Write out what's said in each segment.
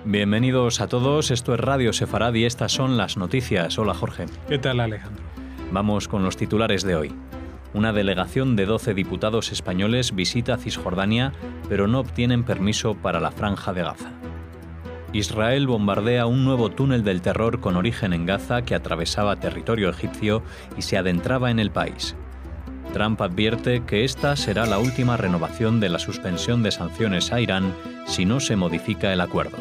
Bienvenidos a todos, esto es Radio Sefarad y estas son las noticias. Hola Jorge. ¿Qué tal, Alejandro? Vamos con los titulares de hoy. Una delegación de 12 diputados españoles visita Cisjordania, pero no obtienen permiso para la Franja de Gaza. Israel bombardea un nuevo túnel del terror con origen en Gaza que atravesaba territorio egipcio y se adentraba en el país. Trump advierte que esta será la última renovación de la suspensión de sanciones a Irán si no se modifica el acuerdo.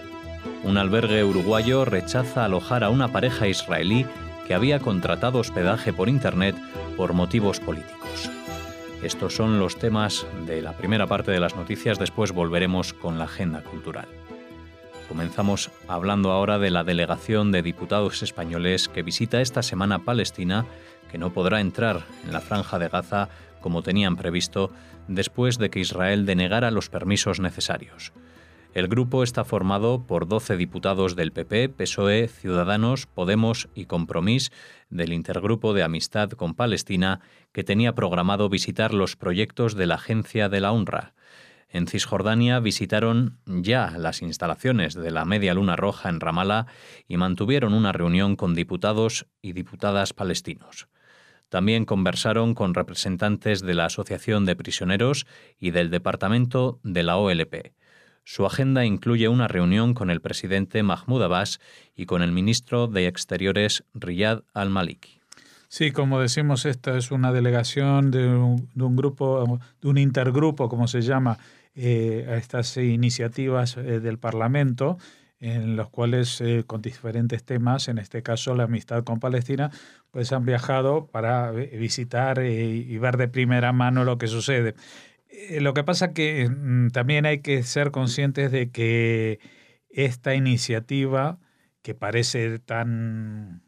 Un albergue uruguayo rechaza alojar a una pareja israelí que había contratado hospedaje por Internet por motivos políticos. Estos son los temas de la primera parte de las noticias, después volveremos con la agenda cultural. Comenzamos hablando ahora de la delegación de diputados españoles que visita esta semana Palestina, que no podrá entrar en la Franja de Gaza como tenían previsto después de que Israel denegara los permisos necesarios. El grupo está formado por 12 diputados del PP, PSOE, Ciudadanos, Podemos y Compromís, del Intergrupo de Amistad con Palestina, que tenía programado visitar los proyectos de la agencia de la UNRWA. En Cisjordania visitaron ya las instalaciones de la Media Luna Roja en Ramala y mantuvieron una reunión con diputados y diputadas palestinos. También conversaron con representantes de la Asociación de Prisioneros y del Departamento de la OLP. Su agenda incluye una reunión con el presidente Mahmoud Abbas y con el ministro de Exteriores Riyad al-Maliki. Sí, como decimos, esta es una delegación de un grupo, de un intergrupo, como se llama, a estas iniciativas del Parlamento, en los cuales con diferentes temas, en este caso la amistad con Palestina, pues han viajado para visitar y ver de primera mano lo que sucede. Lo que pasa que también hay que ser conscientes de que esta iniciativa, que parece tan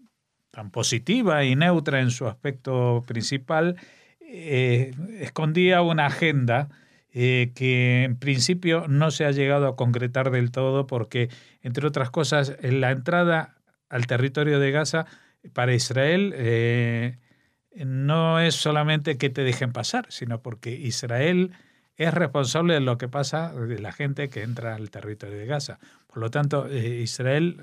positiva y neutra en su aspecto principal, escondía una agenda que en principio no se ha llegado a concretar del todo porque, entre otras cosas, la entrada al territorio de Gaza para Israel no es solamente que te dejen pasar, sino porque Israel es responsable de lo que pasa de la gente que entra al territorio de Gaza. Por lo tanto, Israel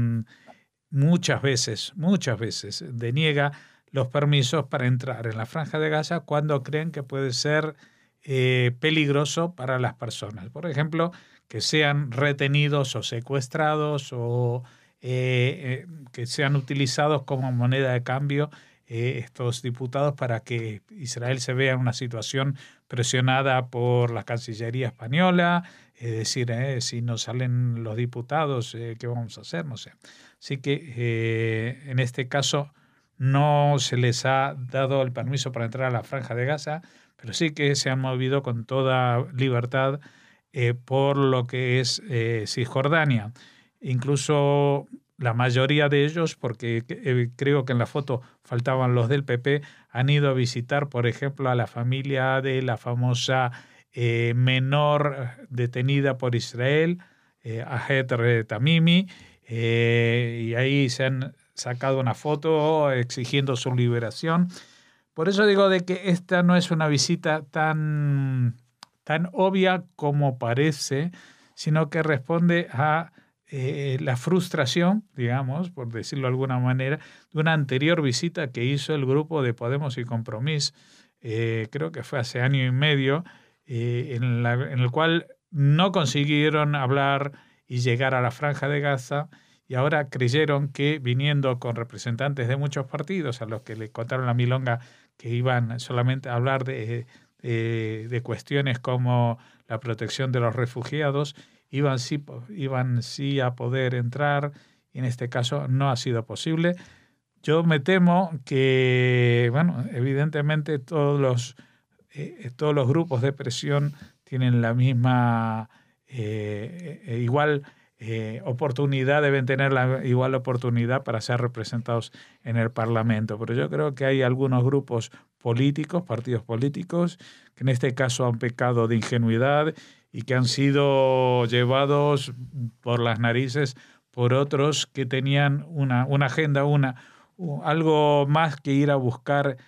muchas veces deniega los permisos para entrar en la Franja de Gaza cuando creen que puede ser peligroso para las personas. Por ejemplo, que sean retenidos o secuestrados o que sean utilizados como moneda de cambio estos diputados para que Israel se vea en una situación presionada por la Cancillería española, es decir, si no salen los diputados, ¿qué vamos a hacer? No sé. Así que en este caso no se les ha dado el permiso para entrar a la Franja de Gaza, pero sí que se han movido con toda libertad por lo que es Cisjordania. Incluso la mayoría de ellos, porque creo que en la foto faltaban los del PP, han ido a visitar, por ejemplo, a la familia de la famosa menor detenida por Israel, Ahed Tamimi, y ahí se han sacado una foto exigiendo su liberación. Por eso digo de que esta no es una visita tan obvia como parece, sino que responde a la frustración, digamos, por decirlo de alguna manera, de una anterior visita que hizo el grupo de Podemos y Compromís, creo que fue hace año y medio, en el cual no consiguieron hablar y llegar a la Franja de Gaza, y ahora creyeron que viniendo con representantes de muchos partidos a los que le contaron la milonga que iban solamente a hablar de cuestiones como la protección de los refugiados, iban sí a poder entrar, y en este caso no ha sido posible. Yo me temo que, bueno, evidentemente todos los grupos de presión tienen la misma igual oportunidad, deben tener la igual oportunidad para ser representados en el Parlamento. Pero yo creo que hay algunos grupos políticos, partidos políticos, que en este caso han pecado de ingenuidad y que han sido llevados por las narices por otros que tenían una agenda, algo más que ir a buscar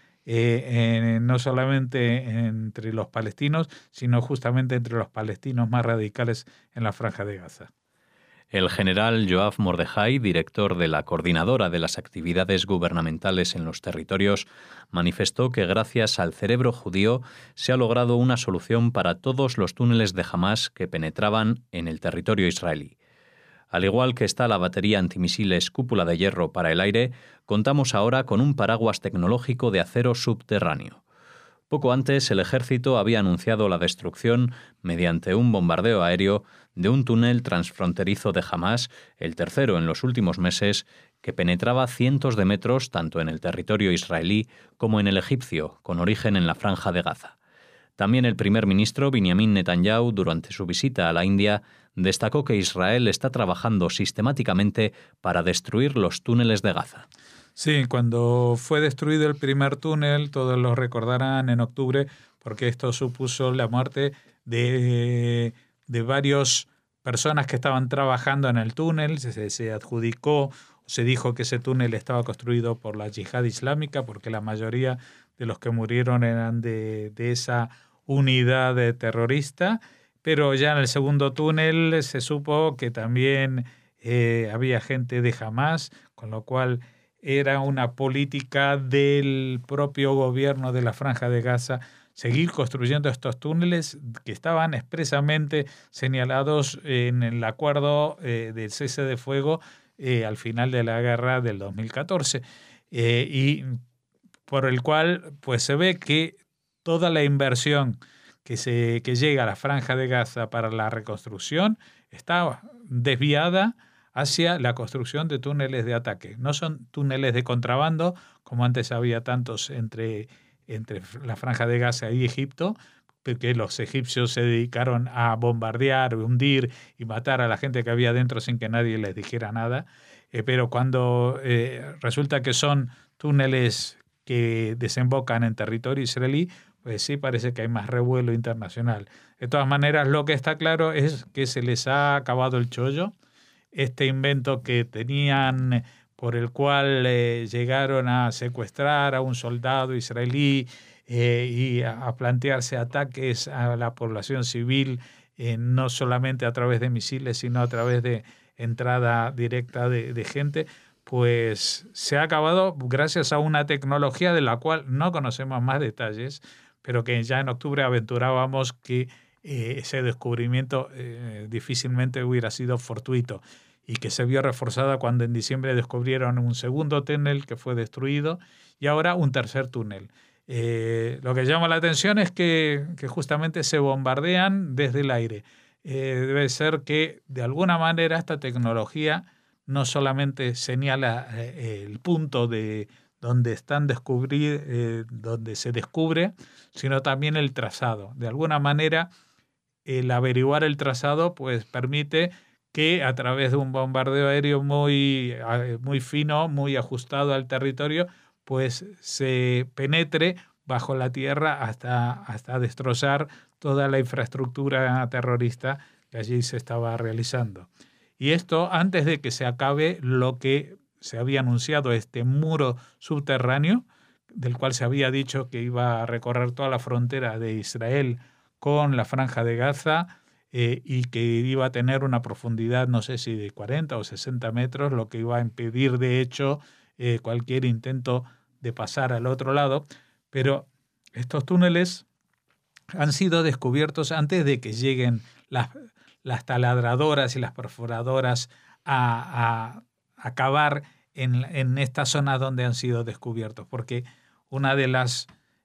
no solamente entre los palestinos, sino justamente entre los palestinos más radicales en la Franja de Gaza. El general Yoav Mordejai, director de la Coordinadora de las Actividades Gubernamentales en los Territorios, manifestó que gracias al cerebro judío se ha logrado una solución para todos los túneles de Hamás que penetraban en el territorio israelí. Al igual que está la batería antimisiles Cúpula de Hierro para el aire, contamos ahora con un paraguas tecnológico de acero subterráneo. Poco antes, el ejército había anunciado la destrucción, mediante un bombardeo aéreo, de un túnel transfronterizo de Hamás, el tercero en los últimos meses, que penetraba cientos de metros tanto en el territorio israelí como en el egipcio, con origen en la Franja de Gaza. También el primer ministro Benjamin Netanyahu, durante su visita a la India, destacó que Israel está trabajando sistemáticamente para destruir los túneles de Gaza. Sí, cuando fue destruido el primer túnel, todos lo recordarán en octubre, porque esto supuso la muerte de varias personas que estaban trabajando en el túnel. Se adjudicó, se dijo que ese túnel estaba construido por la Yihad Islámica, porque la mayoría de los que murieron eran de esa unidad terrorista, pero ya en el segundo túnel se supo que también había gente de Hamás, con lo cual era una política del propio gobierno de la Franja de Gaza seguir construyendo estos túneles que estaban expresamente señalados en el acuerdo del cese de fuego al final de la guerra del 2014 y por el cual pues se ve que toda la inversión que llega a la Franja de Gaza para la reconstrucción está desviada hacia la construcción de túneles de ataque. No son túneles de contrabando, como antes había tantos entre la Franja de Gaza y Egipto, porque los egipcios se dedicaron a bombardear, hundir y matar a la gente que había dentro sin que nadie les dijera nada. Pero cuando resulta que son túneles que desembocan en territorio israelí, pues sí parece que hay más revuelo internacional. De todas maneras, lo que está claro es que se les ha acabado el chollo. Este invento que tenían por el cual llegaron a secuestrar a un soldado israelí y a plantearse ataques a la población civil, no solamente a través de misiles, sino a través de entrada directa de gente, pues se ha acabado gracias a una tecnología de la cual no conocemos más detalles, pero que ya en octubre aventurábamos que ese descubrimiento difícilmente hubiera sido fortuito y que se vio reforzada cuando en diciembre descubrieron un segundo túnel que fue destruido y ahora un tercer túnel. Lo que llama la atención es que justamente se bombardean desde el aire. Debe ser que de alguna manera esta tecnología no solamente señala el punto de donde donde se descubre, sino también el trazado. De alguna manera, el averiguar el trazado pues permite que a través de un bombardeo aéreo muy fino, muy ajustado al territorio, pues se penetre bajo la tierra hasta destrozar toda la infraestructura terrorista que allí se estaba realizando. Y esto antes de que se acabe lo que se había anunciado, este muro subterráneo, del cual se había dicho que iba a recorrer toda la frontera de Israel con la Franja de Gaza y que iba a tener una profundidad, no sé si de 40 o 60 metros, lo que iba a impedir, de hecho, cualquier intento de pasar al otro lado. Pero estos túneles han sido descubiertos antes de que lleguen las taladradoras y las perforadoras a acabar en esta zona donde han sido descubiertos, porque una de las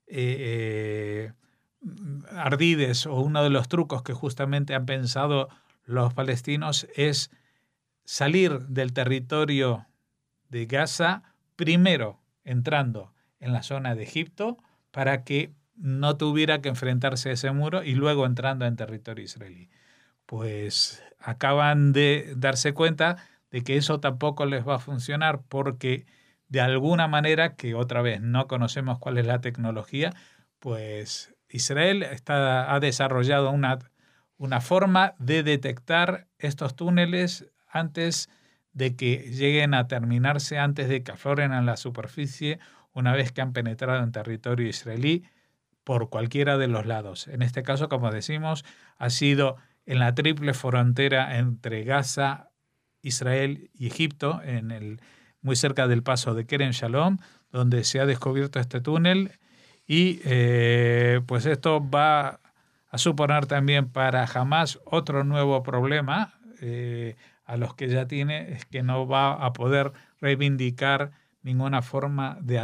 ardides o uno de los trucos que justamente han pensado los palestinos es salir del territorio de Gaza primero entrando en la zona de Egipto para que no tuviera que enfrentarse a ese muro y luego entrando en territorio israelí. Pues acaban de darse cuenta de que eso tampoco les va a funcionar porque de alguna manera, que otra vez no conocemos cuál es la tecnología, pues Israel ha desarrollado una forma de detectar estos túneles antes de que lleguen a terminarse, antes de que afloren a la superficie, una vez que han penetrado en territorio israelí por cualquiera de los lados. En este caso, como decimos, ha sido en la triple frontera entre Gaza, Israel y Egipto, muy cerca del paso de Kerem Shalom, donde se ha descubierto este túnel. Y pues esto va a suponer también para Hamás otro nuevo problema a los que ya tiene, es que no va a poder reivindicar ninguna forma de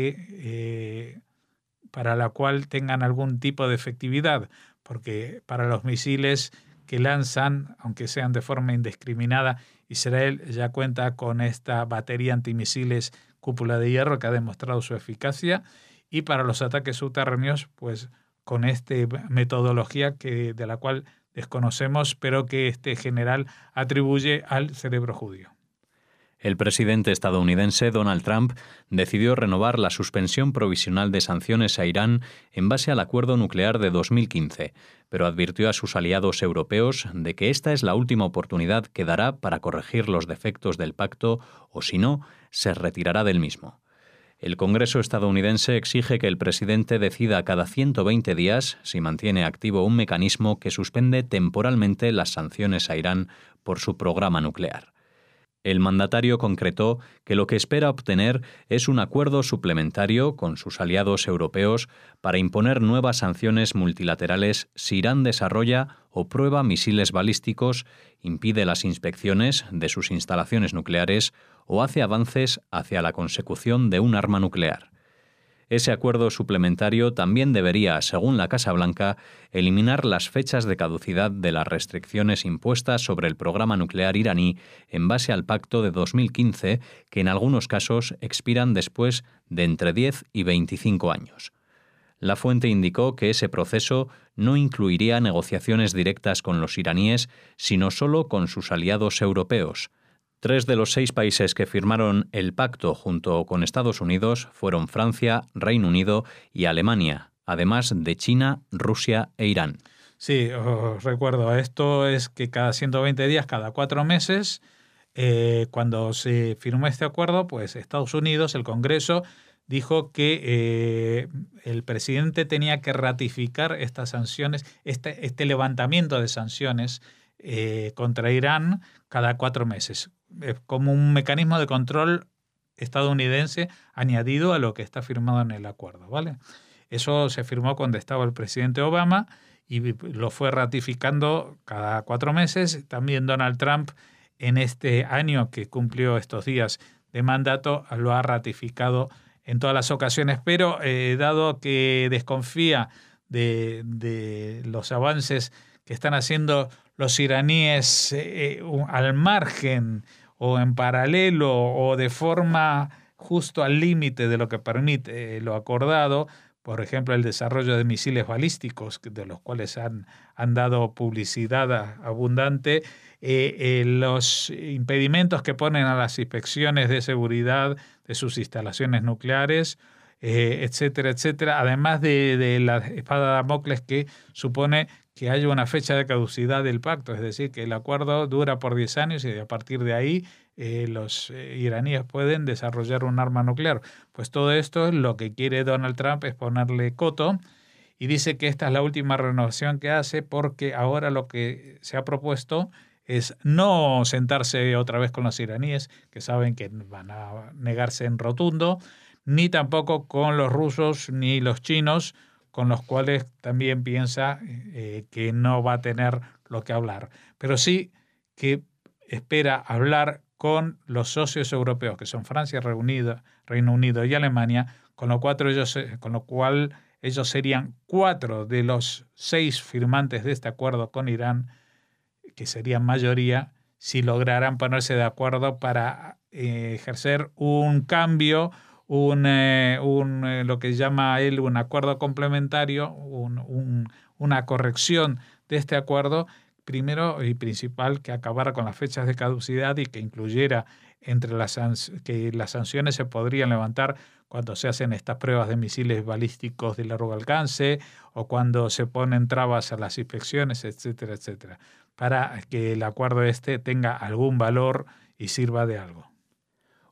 ataque para la cual tengan algún tipo de efectividad, porque para los misiles que lanzan, aunque sean de forma indiscriminada, Israel ya cuenta con esta batería antimisiles cúpula de hierro que ha demostrado su eficacia, y para los ataques subterráneos, pues con esta metodología de la cual desconocemos, pero que este general atribuye al cerebro judío. El presidente estadounidense Donald Trump decidió renovar la suspensión provisional de sanciones a Irán en base al acuerdo nuclear de 2015, pero advirtió a sus aliados europeos de que esta es la última oportunidad que dará para corregir los defectos del pacto o, si no, se retirará del mismo. El Congreso estadounidense exige que el presidente decida cada 120 días si mantiene activo un mecanismo que suspende temporalmente las sanciones a Irán por su programa nuclear. El mandatario concretó que lo que espera obtener es un acuerdo suplementario con sus aliados europeos para imponer nuevas sanciones multilaterales si Irán desarrolla o prueba misiles balísticos, impide las inspecciones de sus instalaciones nucleares o hace avances hacia la consecución de un arma nuclear. Ese acuerdo suplementario también debería, según la Casa Blanca, eliminar las fechas de caducidad de las restricciones impuestas sobre el programa nuclear iraní en base al pacto de 2015, que en algunos casos expiran después de entre 10 y 25 años. La fuente indicó que ese proceso no incluiría negociaciones directas con los iraníes, sino solo con sus aliados europeos. 3 de los 6 países que firmaron el pacto junto con Estados Unidos fueron Francia, Reino Unido y Alemania, además de China, Rusia e Irán. Sí, os recuerdo, esto es que cada 120 días, cada 4 meses, cuando se firmó este acuerdo, pues Estados Unidos, el Congreso, dijo que el presidente tenía que ratificar estas sanciones, este levantamiento de sanciones contra Irán cada 4 meses, como un mecanismo de control estadounidense añadido a lo que está firmado en el acuerdo, ¿vale? Eso se firmó cuando estaba el presidente Obama y lo fue ratificando cada 4 meses. También Donald Trump, en este año que cumplió estos días de mandato, lo ha ratificado en todas las ocasiones, pero dado que desconfía de los avances que están haciendo los iraníes al margen o en paralelo o de forma justo al límite de lo que permite lo acordado, por ejemplo, el desarrollo de misiles balísticos, de los cuales han dado publicidad abundante, los impedimentos que ponen a las inspecciones de seguridad de sus instalaciones nucleares, etcétera, etcétera, además de la espada de Damocles que supone que haya una fecha de caducidad del pacto, es decir, que el acuerdo dura por 10 años y a partir de ahí los iraníes pueden desarrollar un arma nuclear. Pues todo esto es lo que quiere Donald Trump, es ponerle coto, y dice que esta es la última renovación que hace porque ahora lo que se ha propuesto es no sentarse otra vez con los iraníes, que saben que van a negarse en rotundo, ni tampoco con los rusos ni los chinos, con los cuales también piensa que no va a tener lo que hablar. Pero sí que espera hablar con los socios europeos, que son Francia, Reino Unido y Alemania, con lo cual ellos serían 4 de los 6 firmantes de este acuerdo con Irán, que serían mayoría, si lograran ponerse de acuerdo para ejercer un cambio, lo que llama él un acuerdo complementario, una corrección de este acuerdo, primero y principal, que acabara con las fechas de caducidad y que incluyera entre que las sanciones se podrían levantar cuando se hacen estas pruebas de misiles balísticos de largo alcance o cuando se ponen trabas a las inspecciones, etcétera, etcétera, para que el acuerdo tenga algún valor y sirva de algo.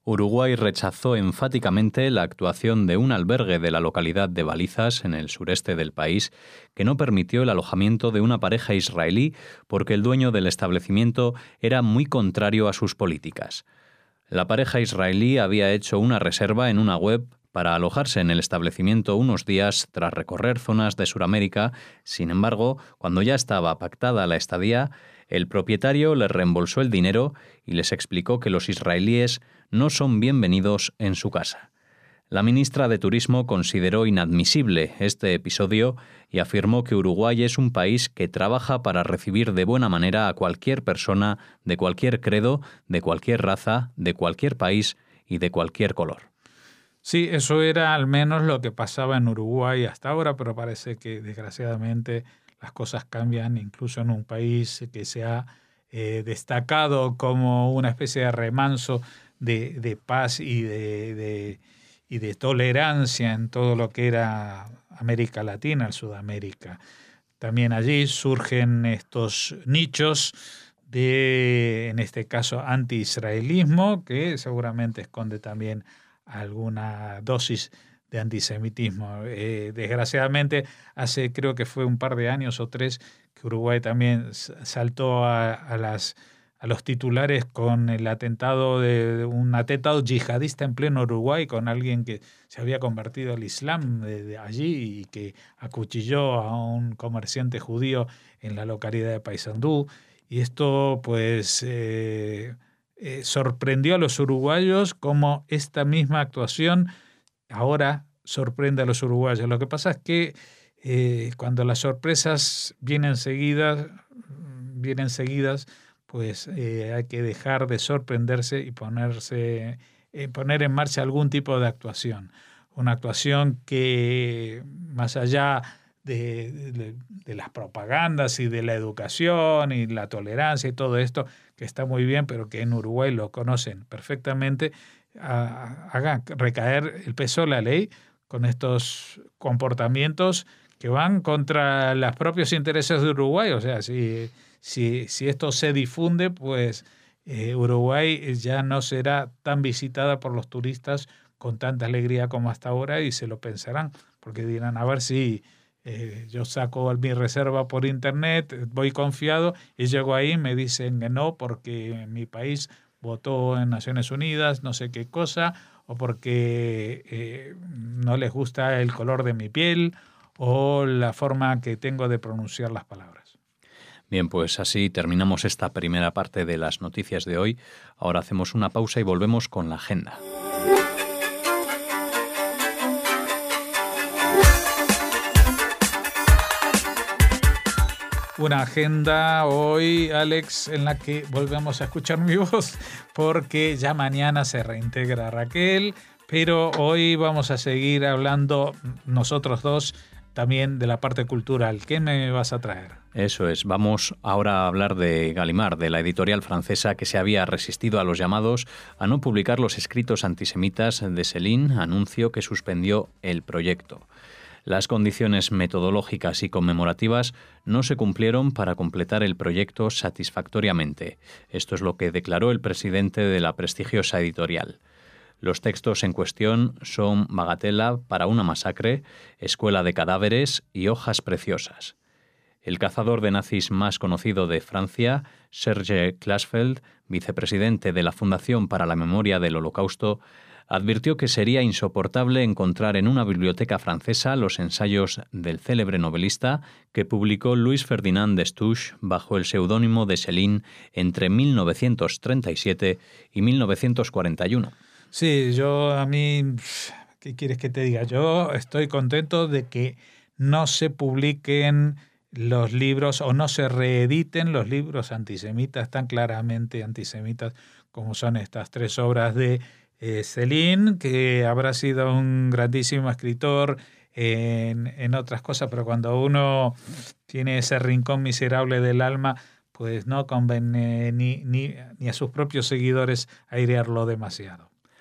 Uruguay rechazó enfáticamente la actuación de un albergue de la localidad de Balizas, en el sureste del país, que no permitió el alojamiento de una pareja israelí porque el dueño del establecimiento era muy contrario a sus políticas. La pareja israelí había hecho una reserva en una web para alojarse en el establecimiento unos días tras recorrer zonas de Sudamérica. Sin embargo, cuando ya estaba pactada la estadía, el propietario les reembolsó el dinero y les explicó que los israelíes no son bienvenidos en su casa. La ministra de Turismo consideró inadmisible este episodio y afirmó que Uruguay es un país que trabaja para recibir de buena manera a cualquier persona de cualquier credo, de cualquier raza, de cualquier país y de cualquier color. Sí, eso era al menos lo que pasaba en Uruguay hasta ahora, pero parece que desgraciadamente las cosas cambian incluso en un país que se ha destacado como una especie de remanso de paz y de tolerancia en todo lo que era América Latina, Sudamérica. También allí surgen estos nichos de, en este caso, anti-israelismo, que seguramente esconde también alguna dosis de antisemitismo. Desgraciadamente, hace creo que fue un par de años o 3 que Uruguay también saltó a los titulares con el atentado de un atentado yihadista en pleno Uruguay con alguien que se había convertido al Islam de allí y que acuchilló a un comerciante judío en la localidad de Paysandú. Y esto pues sorprendió a los uruguayos, como esta misma actuación ahora sorprende a los uruguayos. Lo que pasa es que cuando las sorpresas vienen seguidas, pues hay que dejar de sorprenderse y poner en marcha algún tipo de actuación. Una actuación que, más allá de las propagandas y de la educación y la tolerancia y todo esto, que está muy bien, pero que en Uruguay lo conocen perfectamente, haga recaer el peso de la ley con estos comportamientos que van contra los propios intereses de Uruguay. O sea, si esto se difunde, pues Uruguay ya no será tan visitada por los turistas con tanta alegría como hasta ahora, y se lo pensarán, porque dirán, a ver si yo saco mi reserva por internet, voy confiado, y llego ahí y me dicen que no porque mi país votó en Naciones Unidas, no sé qué cosa, o porque no les gusta el color de mi piel o la forma que tengo de pronunciar las palabras. Bien, pues así terminamos esta primera parte de las noticias de hoy. Ahora hacemos una pausa y volvemos con la agenda. Una agenda hoy, Alex, en la que volvemos a escuchar mi voz, porque ya mañana se reintegra Raquel, pero hoy vamos a seguir hablando nosotros dos también de la parte cultural. ¿Qué me vas a traer? Eso es, vamos ahora a hablar de Gallimard, de la editorial francesa que se había resistido a los llamados a no publicar los escritos antisemitas de Céline, anuncio que suspendió el proyecto. Las condiciones metodológicas y conmemorativas no se cumplieron para completar el proyecto satisfactoriamente. Esto es lo que declaró el presidente de la prestigiosa editorial. Los textos en cuestión son Bagatela para una masacre, Escuela de cadáveres y Hojas preciosas. El cazador de nazis más conocido de Francia, Serge Klarsfeld, vicepresidente de la Fundación para la Memoria del Holocausto, advirtió que sería insoportable encontrar en una biblioteca francesa los ensayos del célebre novelista que publicó Louis Ferdinand Destouches bajo el seudónimo de Céline entre 1937 y 1941. Sí, a mí, ¿qué quieres que te diga? Yo estoy contento de que no se publiquen los libros o no se reediten los libros antisemitas, tan claramente antisemitas como son estas 3 obras de Céline, que habrá sido un grandísimo escritor en otras cosas, pero cuando uno tiene ese rincón miserable del alma, pues no conviene ni a sus propios seguidores airearlo demasiado.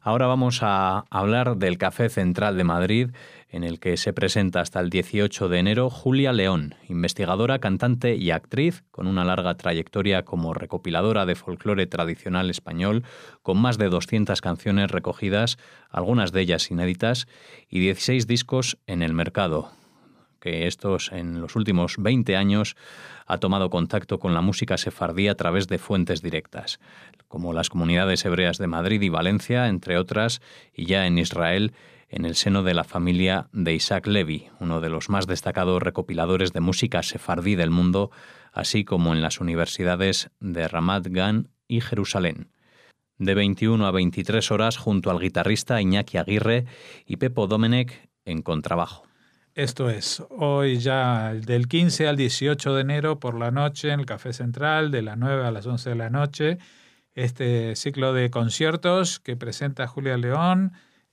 Ahora vamos a hablar del Café Central de Madrid, en el que se presenta hasta el 18 de enero Julia León, investigadora, cantante y actriz, con una larga trayectoria como recopiladora de folclore tradicional español, con más de 200 canciones recogidas, algunas de ellas inéditas, y 16 discos en el mercado, que estos en los últimos 20 años ha tomado contacto con la música sefardí a través de fuentes directas, como las comunidades hebreas de Madrid y Valencia, entre otras, y ya en Israel, en el seno de la familia de Isaac Levi, uno de los más destacados recopiladores de música sefardí del mundo, así como en las universidades de Ramat Gan y Jerusalén. De 21 a 23 horas junto al guitarrista Iñaki Aguirre y Pepo Domenech en contrabajo. Esto es, hoy ya del 15 al 18 de enero por la noche en el Café Central, de las 9 a las 11 de la noche, este ciclo de conciertos que presenta Julia León.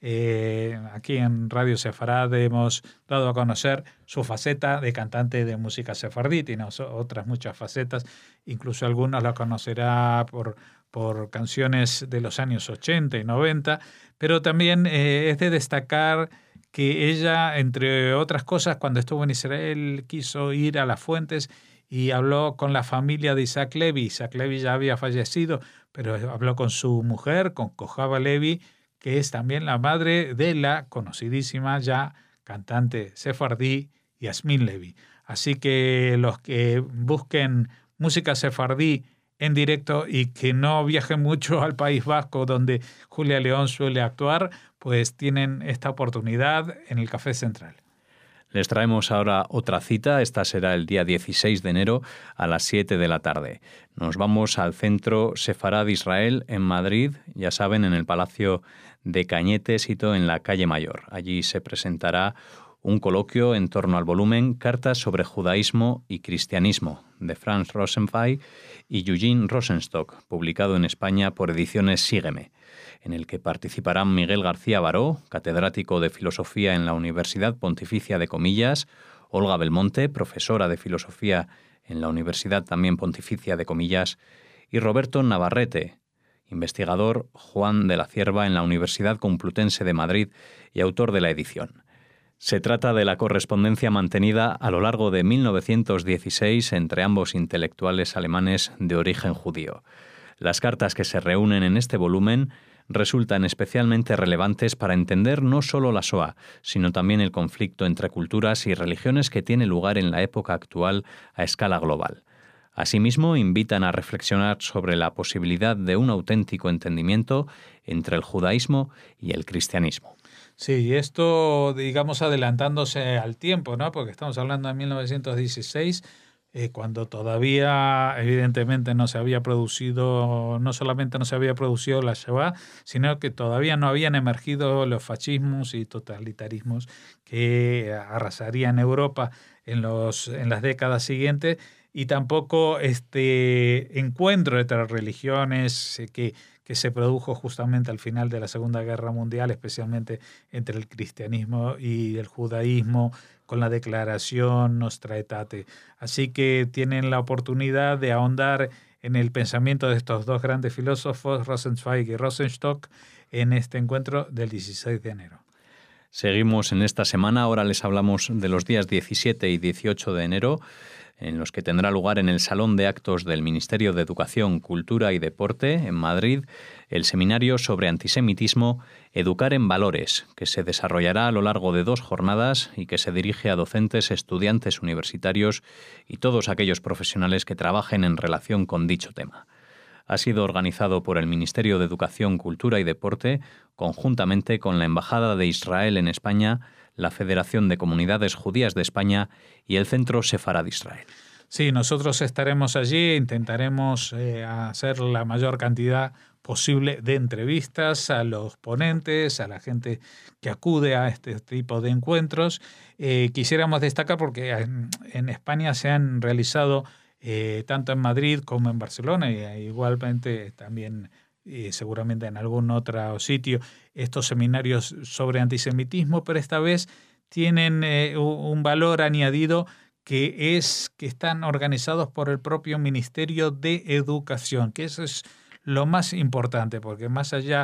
Aquí en Radio Sefarad hemos dado a conocer su faceta de cantante de música sefardí, tiene otras muchas facetas, incluso algunos la conocerá por canciones de los años 80 y 90, pero también es de destacar que ella, entre otras cosas, cuando estuvo en Israel, quiso ir a las fuentes y habló con la familia de Isaac Levi. Isaac Levi ya había fallecido, pero habló con su mujer, con Kojava Levi, que es también la madre de la conocidísima ya cantante sefardí Yasmín Levi. Así que los que busquen música sefardí en directo y que no viajen mucho al País Vasco, donde Julia León suele actuar, pues tienen esta oportunidad en el Café Central. Les traemos ahora otra cita, esta será el día 16 de enero a las 7 de la tarde. Nos vamos al Centro Sefarad Israel en Madrid, ya saben, en el Palacio de Cañete, sito en la calle Mayor. Allí se presentará un coloquio en torno al volumen Cartas sobre judaísmo y cristianismo, de Franz Rosenfeld y Eugene Rosenstock, publicado en España por Ediciones Sígueme, en el que participarán Miguel García Baró, catedrático de Filosofía en la Universidad Pontificia de Comillas, Olga Belmonte, profesora de Filosofía en la Universidad también Pontificia de Comillas, y Roberto Navarrete, investigador Juan de la Cierva en la Universidad Complutense de Madrid y autor de la edición. Se trata de la correspondencia mantenida a lo largo de 1916 entre ambos intelectuales alemanes de origen judío. Las cartas que se reúnen en este volumen resultan especialmente relevantes para entender no solo la Shoah, sino también el conflicto entre culturas y religiones que tiene lugar en la época actual a escala global. Asimismo, invitan a reflexionar sobre la posibilidad de un auténtico entendimiento entre el judaísmo y el cristianismo. Sí, esto, digamos, adelantándose al tiempo, ¿no? Porque estamos hablando de 1916, cuando todavía, evidentemente, no solamente no se había producido la Shoah, sino que todavía no habían emergido los fascismos y totalitarismos que arrasarían Europa en las décadas siguientes, y tampoco este encuentro entre religiones que se produjo justamente al final de la Segunda Guerra Mundial, especialmente entre el cristianismo y el judaísmo, con la declaración Nostra Aetate. Así que tienen la oportunidad de ahondar en el pensamiento de estos dos grandes filósofos, Rosenzweig y Rosenstock, en este encuentro del 16 de enero. Seguimos en esta semana, ahora les hablamos de los días 17 y 18 de enero, en los que tendrá lugar en el Salón de Actos del Ministerio de Educación, Cultura y Deporte, en Madrid, el seminario sobre antisemitismo Educar en Valores, que se desarrollará a lo largo de 2 jornadas y que se dirige a docentes, estudiantes universitarios y todos aquellos profesionales que trabajen en relación con dicho tema. Ha sido organizado por el Ministerio de Educación, Cultura y Deporte, conjuntamente con la Embajada de Israel en España, la Federación de Comunidades Judías de España y el Centro Sefarad Israel. Sí, nosotros estaremos allí, intentaremos hacer la mayor cantidad posible de entrevistas a los ponentes, a la gente que acude a este tipo de encuentros. Quisiéramos destacar porque en España se han realizado tanto en Madrid como en Barcelona, y igualmente también seguramente en algún otro sitio, estos seminarios sobre antisemitismo, pero esta vez tienen un valor añadido, que es que están organizados por el propio Ministerio de Educación, que eso es lo más importante, porque más allá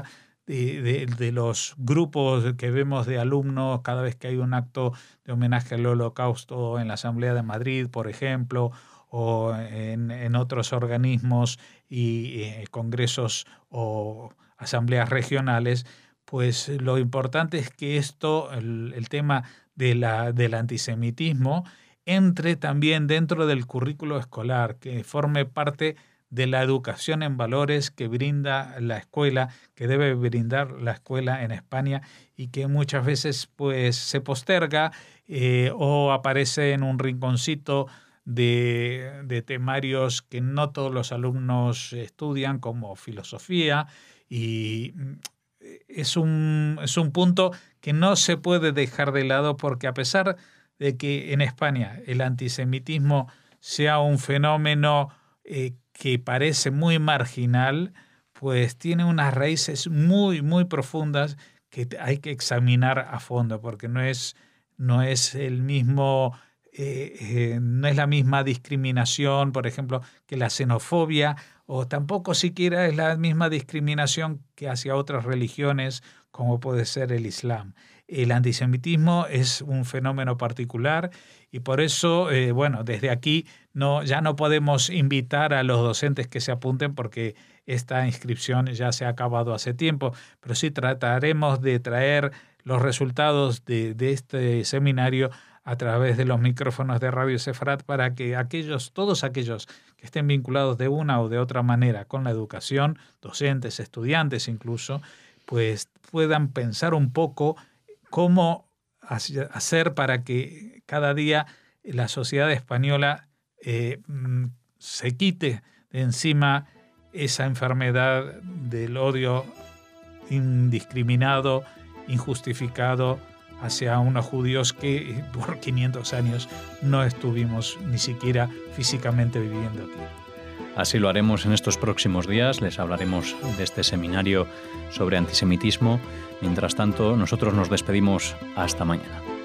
de los grupos que vemos de alumnos cada vez que hay un acto de homenaje al Holocausto en la Asamblea de Madrid, por ejemplo, o en otros organismos y congresos o asambleas regionales, pues lo importante es que esto, el tema del antisemitismo, entre también dentro del currículo escolar, que forme parte de la educación en valores que brinda la escuela, que debe brindar la escuela en España y que muchas veces pues se posterga o aparece en un rinconcito de temarios que no todos los alumnos estudian, como filosofía, y es un punto que no se puede dejar de lado, porque a pesar de que en España el antisemitismo sea un fenómeno que parece muy marginal, pues tiene unas raíces muy, muy profundas que hay que examinar a fondo, porque no es el mismo, no es la misma discriminación, por ejemplo, que la xenofobia, o tampoco siquiera es la misma discriminación que hacia otras religiones, como puede ser el Islam. El antisemitismo es un fenómeno particular y por eso, desde aquí ya no podemos invitar a los docentes que se apunten, porque esta inscripción ya se ha acabado hace tiempo, pero sí trataremos de traer los resultados de este seminario a través de los micrófonos de Radio Sefarat, para que todos aquellos que estén vinculados de una o de otra manera con la educación, docentes, estudiantes incluso, pues puedan pensar un poco cómo hacer para que cada día la sociedad española se quite de encima esa enfermedad del odio indiscriminado, injustificado hacia unos judíos que por 500 años no estuvimos ni siquiera físicamente viviendo aquí. Así lo haremos en estos próximos días. Les hablaremos de este seminario sobre antisemitismo. Mientras tanto, nosotros nos despedimos. Hasta mañana.